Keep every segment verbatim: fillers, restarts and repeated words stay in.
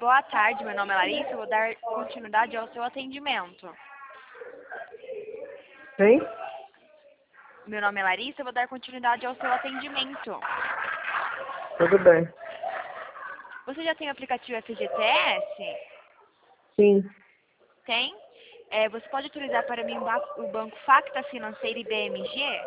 Boa tarde, meu nome é Larissa, eu vou dar continuidade ao seu atendimento. Hein? Meu nome é Larissa, eu vou dar continuidade ao seu atendimento. Tudo bem. Você já tem o aplicativo F G T S? Sim. Tem? É, você pode utilizar para mim o ba- o Banco Facta Financeira e B M G?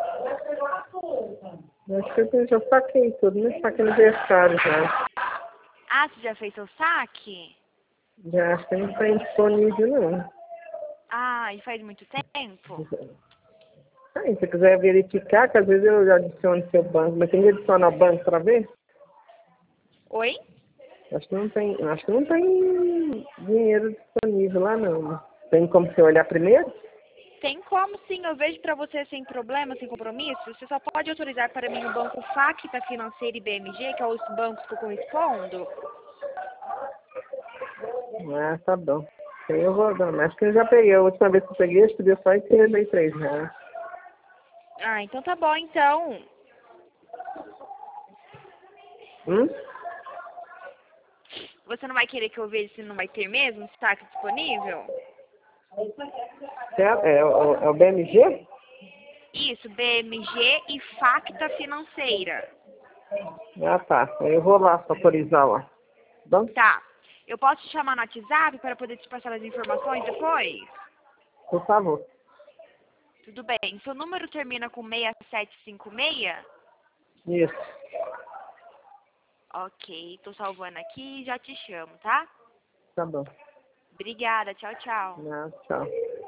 Acho que eu já saquei tudo, né? Saquei no aniversário já. Ah, você já fez seu saque? Já acho que não está disponível, não. Ah, e faz muito tempo? Aí, se você quiser verificar, que às vezes eu já adiciono seu banco, mas tem que adicionar o banco para ver? Oi? Acho que não tem, acho que não tem dinheiro disponível lá, não. Tem como você olhar primeiro? Tem como sim, eu vejo para você sem problema, sem compromisso. Você só pode autorizar para mim o Banco Facta Financeira e B M G, que é os bancos que eu correspondo? Ah, tá bom. Aí eu vou dar, mas acho que eu já peguei. A última vez que eu peguei, acho que deu só trinta e três reais. Ah, então tá bom, então. Hum? Você não vai querer que eu veja se não vai ter mesmo saque disponível? É, é, o- é o B M G? Isso, B M G e Facta Financeira. Ah, tá. Aí eu vou lá autorizar lá. Tá bom? Tá. Eu posso te chamar no WhatsApp para poder te passar as informações depois? Por favor. Tudo bem. Seu número termina com seis sete cinco seis? Isso. Ok, tô salvando aqui e já te chamo, tá? Tá bom. Obrigada, tchau, tchau. Ah, tchau.